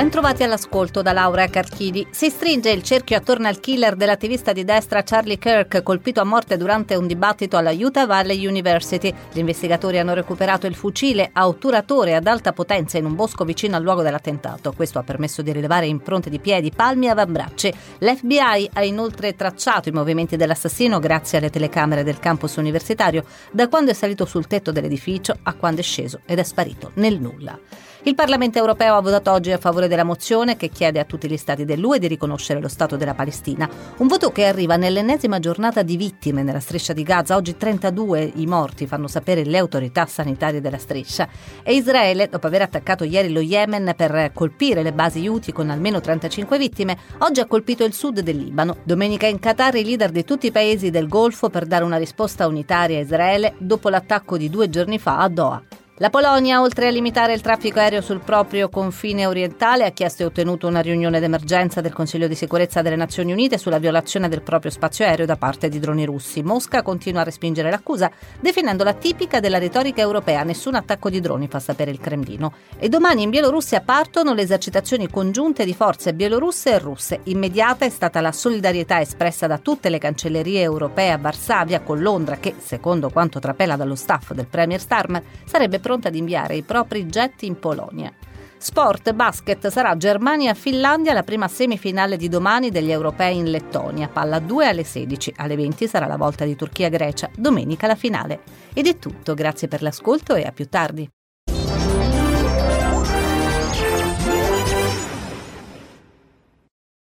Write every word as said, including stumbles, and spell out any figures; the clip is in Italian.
Bentrovati all'ascolto da Laura Carchidi. Si stringe il cerchio attorno al killer dell'attivista di destra Charlie Kirk, colpito a morte durante un dibattito alla Utah Valley University. Gli investigatori hanno recuperato il fucile a otturatore ad alta potenza in un bosco vicino al luogo dell'attentato. Questo ha permesso di rilevare impronte di piedi, palmi e avambracci. L'F B I ha inoltre tracciato i movimenti dell'assassino grazie alle telecamere del campus universitario, da quando è salito sul tetto dell'edificio a quando è sceso ed è sparito nel nulla. Il Parlamento europeo ha votato oggi a favore della mozione che chiede a tutti gli stati dell'U E di riconoscere lo Stato della Palestina. Un voto che arriva nell'ennesima giornata di vittime nella striscia di Gaza. Oggi trentadue i morti, fanno sapere le autorità sanitarie della striscia. E Israele, dopo aver attaccato ieri lo Yemen per colpire le basi Houthi con almeno trentacinque vittime, oggi ha colpito il sud del Libano. Domenica in Qatar i leader di tutti i paesi del Golfo per dare una risposta unitaria a Israele dopo l'attacco di due giorni fa a Doha. La Polonia, oltre a limitare il traffico aereo sul proprio confine orientale, ha chiesto e ottenuto una riunione d'emergenza del Consiglio di sicurezza delle Nazioni Unite sulla violazione del proprio spazio aereo da parte di droni russi. Mosca continua a respingere l'accusa, definendola tipica della retorica europea. Nessun attacco di droni, fa sapere il Cremlino. E domani in Bielorussia partono le esercitazioni congiunte di forze bielorusse e russe. Immediata è stata la solidarietà espressa da tutte le cancellerie europee a Varsavia, con Londra che, secondo quanto trapela dallo staff del premier Starmer, sarebbe pronta ad inviare i propri jet in Polonia. Sport, basket, sarà Germania-Finlandia la prima semifinale di domani degli europei in Lettonia. Palla due alle sedici, alle venti sarà la volta di Turchia-Grecia, domenica la finale. Ed è tutto, grazie per l'ascolto e a più tardi.